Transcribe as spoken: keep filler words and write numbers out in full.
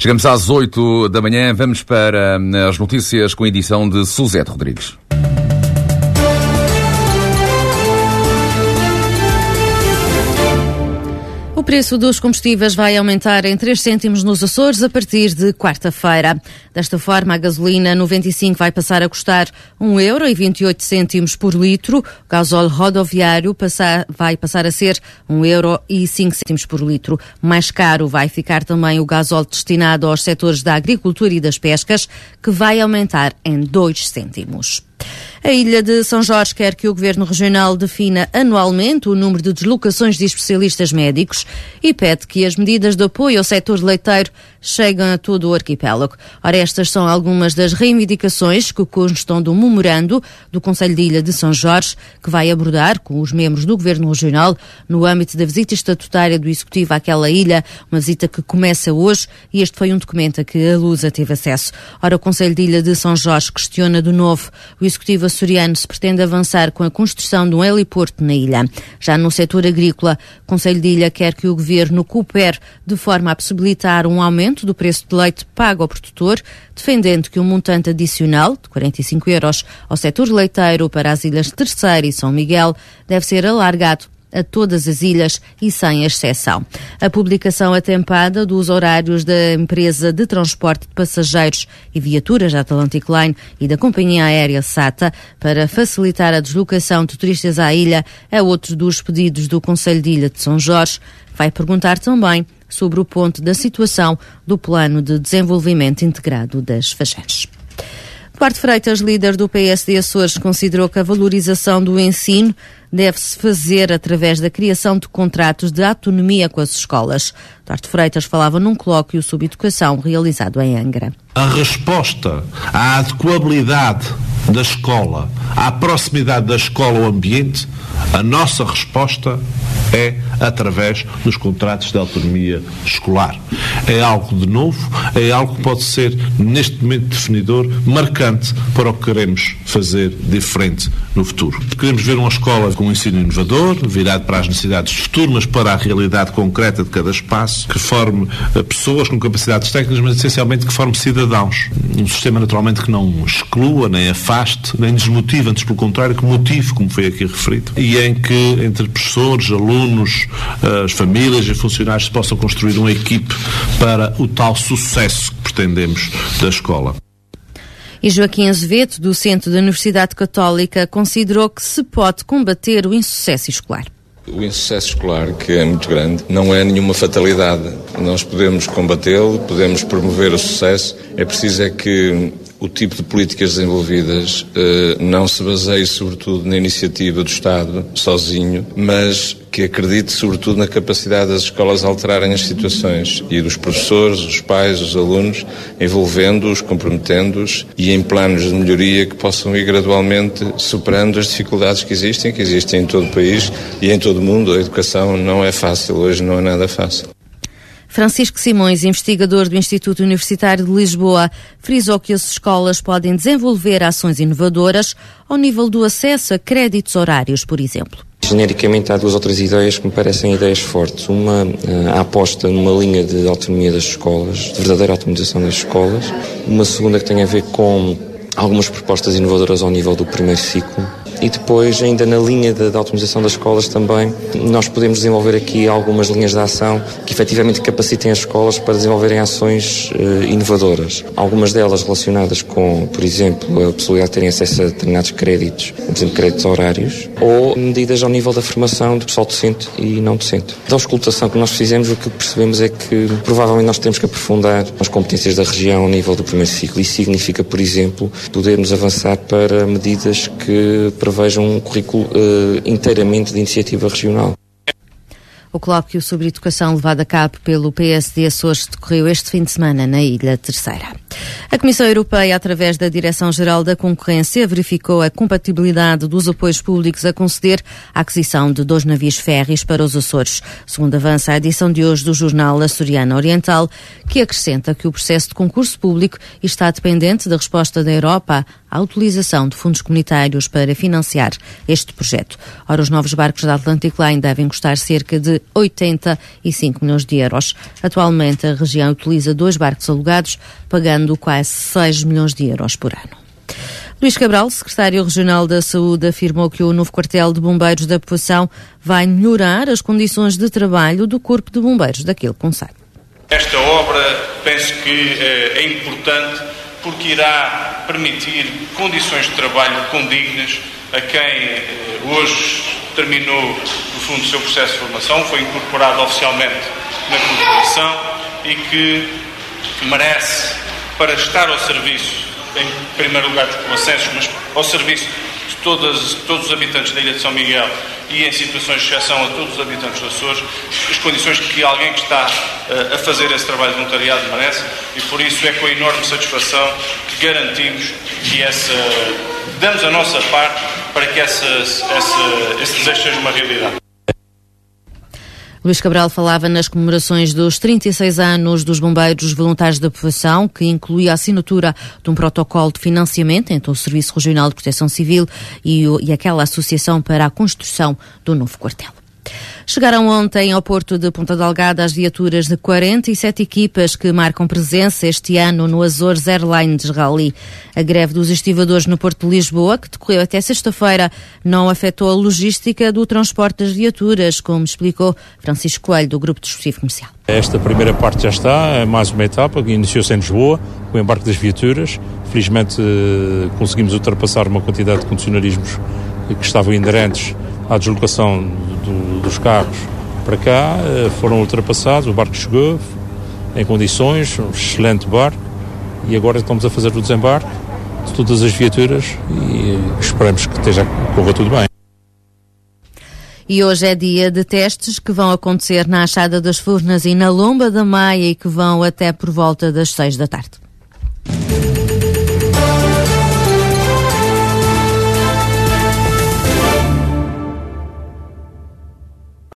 Chegamos às oito da manhã, vamos para as notícias com a edição de Suzete Rodrigues. O preço dos combustíveis vai aumentar em três cêntimos nos Açores a partir de quarta-feira. Desta forma, a gasolina noventa e cinco vai passar a custar um euro e vinte e oito cêntimos por litro. O gasóleo rodoviário passar, vai passar a ser um euro e cinco cêntimos por litro. Mais caro vai ficar também o gasóleo destinado aos setores da agricultura e das pescas, que vai aumentar em dois cêntimos. A Ilha de São Jorge quer que o Governo Regional defina anualmente o número de deslocações de especialistas médicos e pede que as medidas de apoio ao setor leiteiro cheguem a todo o arquipélago. Ora, estas são algumas das reivindicações que constam do memorando do Conselho de Ilha de São Jorge, que vai abordar com os membros do Governo Regional no âmbito da visita estatutária do Executivo àquela ilha, uma visita que começa hoje, e este foi um documento a que a Lusa teve acesso. Ora, o Conselho de Ilha de São Jorge questiona de novo o Executivo açoriano se pretende avançar com a construção de um heliporto na ilha. Já no setor agrícola, o Conselho de Ilha quer que o Governo coopere de forma a possibilitar um aumento do preço de leite pago ao produtor, defendendo que um montante adicional de quarenta e cinco euros ao setor leiteiro para as ilhas Terceira e São Miguel deve ser alargado a todas as ilhas e sem exceção. A publicação atempada dos horários da empresa de transporte de passageiros e viaturas da Atlantic Line e da companhia aérea S A T A para facilitar a deslocação de turistas à ilha é outro dos pedidos do Conselho de Ilha de São Jorge. Vai perguntar também sobre o ponto da situação do Plano de Desenvolvimento Integrado das Faxãs. Duarte Freitas, líder do P S D Açores, considerou que a valorização do ensino deve-se fazer através da criação de contratos de autonomia com as escolas. Duarte Freitas falava num colóquio sobre educação realizado em Angra. A resposta à adequabilidade da escola, à proximidade da escola ao ambiente, a nossa resposta é através dos contratos de autonomia escolar. É algo de novo, é algo que pode ser, neste momento definidor, marcante para o que queremos fazer diferente no futuro. Queremos ver uma escola com um ensino inovador, virado para as necessidades do futuro, mas para a realidade concreta de cada espaço, que forme pessoas com capacidades técnicas, mas essencialmente que forme cidadãos. Um sistema, naturalmente, que não exclua, nem afaste, nem desmotive, antes pelo contrário, que motive, como foi aqui referido, e em que, entre professores, alunos, as famílias e funcionários se possam construir uma equipe para o tal sucesso que pretendemos da escola. E Joaquim Azevedo, do Centro da Universidade Católica, considerou que se pode combater o insucesso escolar. O insucesso escolar, que é muito grande, não é nenhuma fatalidade. Nós podemos combatê-lo, podemos promover o sucesso. É preciso é que o tipo de políticas desenvolvidas eh, não se baseie sobretudo na iniciativa do Estado, sozinho, mas que acredite sobretudo na capacidade das escolas alterarem as situações e dos professores, dos pais, dos alunos, envolvendo-os, comprometendo-os e em planos de melhoria que possam ir gradualmente superando as dificuldades que existem, que existem em todo o país e em todo o mundo. A educação não é fácil, hoje não é nada fácil. Francisco Simões, investigador do Instituto Universitário de Lisboa, frisou que as escolas podem desenvolver ações inovadoras ao nível do acesso a créditos horários, por exemplo. Genericamente há duas outras ideias que me parecem ideias fortes. Uma, a aposta numa linha de autonomia das escolas, de verdadeira autonomização das escolas. Uma segunda que tem a ver com algumas propostas inovadoras ao nível do primeiro ciclo. E depois, ainda na linha da autonomização das escolas também, nós podemos desenvolver aqui algumas linhas de ação que efetivamente capacitem as escolas para desenvolverem ações uh, inovadoras. Algumas delas relacionadas com, por exemplo, a possibilidade de terem acesso a determinados créditos, por exemplo, créditos horários, ou medidas ao nível da formação do pessoal docente e não docente. Da auscultação que nós fizemos, o que percebemos é que provavelmente nós temos que aprofundar as competências da região ao nível do primeiro ciclo. Isso significa, por exemplo, podermos avançar para medidas que vejam um currículo uh, inteiramente de iniciativa regional. O colóquio sobre educação levado a cabo pelo P S D Açores decorreu este fim de semana na Ilha Terceira. A Comissão Europeia, através da Direção-Geral da Concorrência, verificou a compatibilidade dos apoios públicos a conceder a aquisição de dois navios férreis para os Açores, segundo avança a edição de hoje do jornal Açoriano Oriental, que acrescenta que o processo de concurso público está dependente da resposta da Europa à utilização de fundos comunitários para financiar este projeto. Ora, os novos barcos da Atlantic Line devem custar cerca de de oitenta e cinco milhões de euros. Atualmente, a região utiliza dois barcos alugados, pagando quase seis milhões de euros por ano. Luís Cabral, secretário regional da Saúde, afirmou que o novo quartel de bombeiros da Povoação vai melhorar as condições de trabalho do Corpo de Bombeiros daquele concelho. Esta obra penso que é importante porque irá permitir condições de trabalho condignas a quem hoje terminou, no fundo, o seu processo de formação, foi incorporado oficialmente na corporação e que merece, para estar ao serviço, em primeiro lugar dos povoacenses, mas ao serviço de todas, todos os habitantes da Ilha de São Miguel e em situações de exceção a todos os habitantes dos Açores, as condições que alguém que está uh, a fazer esse trabalho de voluntariado merece, e por isso é com enorme satisfação que garantimos que essa, damos a nossa parte para que essa, essa, esse desejo seja uma realidade. Luís Cabral falava nas comemorações dos trinta e seis anos dos Bombeiros Voluntários da Povoação, que incluía a assinatura de um protocolo de financiamento entre o Serviço Regional de Proteção Civil e, o, e aquela associação para a construção do novo quartel. Chegaram ontem ao Porto de Ponta Delgada as viaturas de quarenta e sete equipas que marcam presença este ano no Azores Airlines Rally. A greve dos estivadores no Porto de Lisboa, que decorreu até sexta-feira, não afetou a logística do transporte das viaturas, como explicou Francisco Coelho, do Grupo Desportivo Comercial. Esta primeira parte já está, é mais uma etapa que iniciou-se em Lisboa, com o embarque das viaturas. Felizmente conseguimos ultrapassar uma quantidade de condicionalismos que estavam inerentes à deslocação do, dos carros para cá, foram ultrapassados, o barco chegou em condições, um excelente barco, e agora estamos a fazer o desembarque de todas as viaturas e esperamos que esteja, corra tudo bem. E hoje é dia de testes que vão acontecer na Achada das Furnas e na Lomba da Maia e que vão até por volta das seis da tarde.